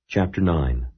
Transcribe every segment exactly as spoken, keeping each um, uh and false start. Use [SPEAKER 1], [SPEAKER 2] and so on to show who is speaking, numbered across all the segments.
[SPEAKER 1] Chapter nine.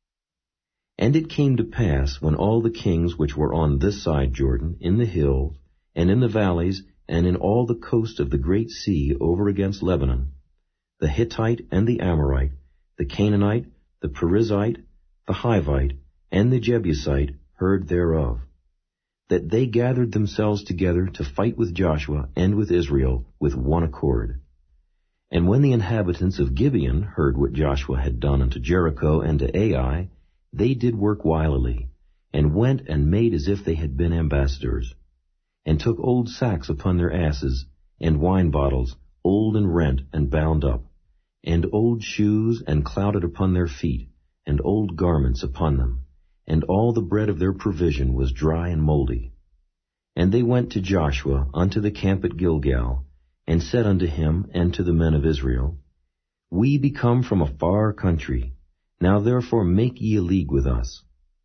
[SPEAKER 1] And it came to pass, when all the kings which were on this side Jordan, in the hills, and in the valleys, and in all the coast of the great sea over against Lebanon, the Hittite and the Amorite, the Canaanite, the Perizzite, the Hivite, and the Jebusite heard thereof, that they gathered themselves together to fight with Joshua and with Israel with one accord. And when the inhabitants of Gibeon heard what Joshua had done unto Jericho and to Ai, they did work wilily, and went and made as if they had been ambassadors, and took old sacks upon their asses, and wine bottles, old and rent and bound up, and old shoes and clouded upon their feet, and old garments upon them, and all the bread of their provision was dry and mouldy. And they went to Joshua unto the camp at Gilgal, and said unto him and to the men of Israel, We be come from a far country, now therefore make ye a league with us.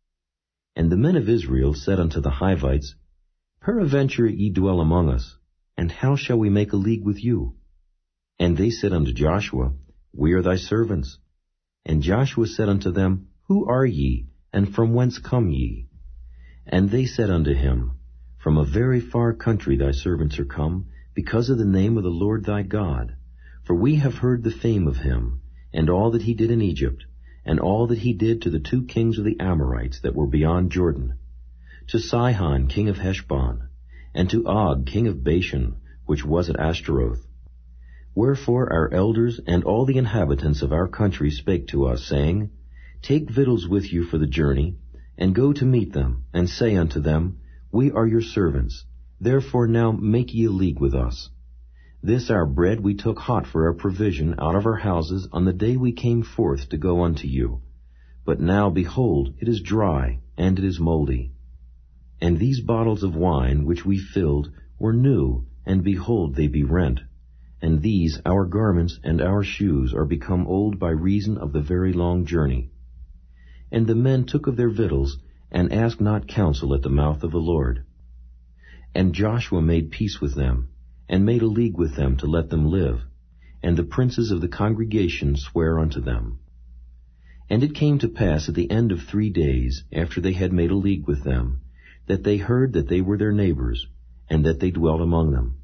[SPEAKER 1] And the men of Israel said unto the Hivites, Peradventure ye dwell among us, and how shall we make a league with you? And they said unto Joshua, We are thy servants. And Joshua said unto them, Who are ye, and from whence come ye? And they said unto him, From a very far country thy servants are come, because of the name of the Lord thy God. For we have heard the fame of him, and all that he did in Egypt, and all that he did to the two kings of the Amorites that were beyond Jordan, to Sihon king of Heshbon, and to Og king of Bashan, which was at Ashtaroth. Wherefore our elders and all the inhabitants of our country spake to us, saying, Take victuals with you for the journey, and go to meet them, and say unto them, We are your servants, therefore now make ye a league with us. This our bread we took hot for our provision out of our houses on the day we came forth to go unto you. But now, behold, it is dry, and it is mouldy. And these bottles of wine which we filled were new, and behold, they be rent. And these, our garments and our shoes, are become old by reason of the very long journey. And the men took of their victuals, and asked not counsel at the mouth of the Lord. And Joshua made peace with them, and made a league with them to let them live, and the princes of the congregation sware unto them. And it came to pass at the end of three days, after they had made a league with them, that they heard that they were their neighbors, and that they dwelt among them.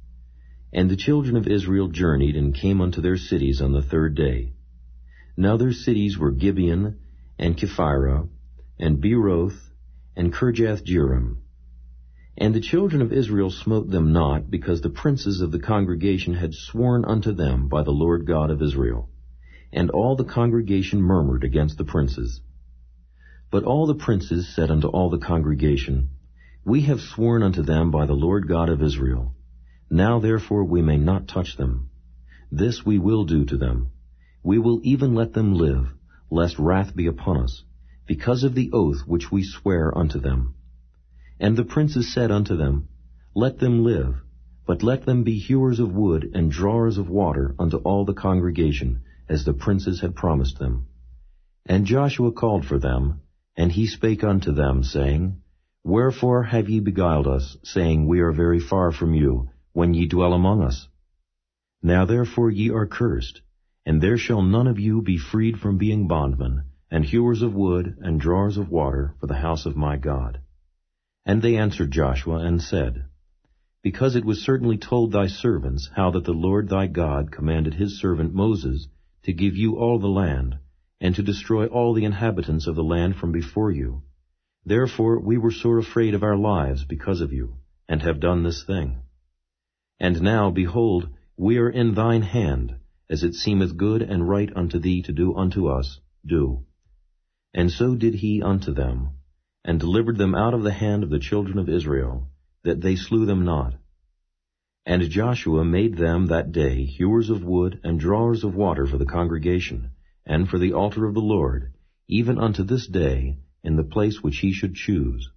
[SPEAKER 1] And the children of Israel journeyed, and came unto their cities on the third day. Now their cities were Gibeon, and Kephirah, and Beeroth, and Kirjath-jearim. And the children of Israel smote them not, because the princes of the congregation had sworn unto them by the Lord God of Israel. And all the congregation murmured against the princes. But all the princes said unto all the congregation, We have sworn unto them by the Lord God of Israel. Now therefore we may not touch them. This we will do to them. We will even let them live, lest wrath be upon us, because of the oath which we swear unto them. And the princes said unto them, Let them live, but let them be hewers of wood and drawers of water unto all the congregation, as the princes had promised them. And Joshua called for them, and he spake unto them, saying, Wherefore have ye beguiled us, saying, We are very far from you, when ye dwell among us? Now therefore ye are cursed, and there shall none of you be freed from being bondmen, and hewers of wood and drawers of water for the house of my God. And they answered Joshua, and said, Because it was certainly told thy servants how that the Lord thy God commanded his servant Moses to give you all the land, and to destroy all the inhabitants of the land from before you. Therefore we were sore afraid of our lives because of you, and have done this thing. And now, behold, we are in thine hand, as it seemeth good and right unto thee to do unto us, do. And so did he unto them, and delivered them out of the hand of the children of Israel, that they slew them not. And Joshua made them that day hewers of wood and drawers of water for the congregation, and for the altar of the Lord, even unto this day, in the place which he should choose.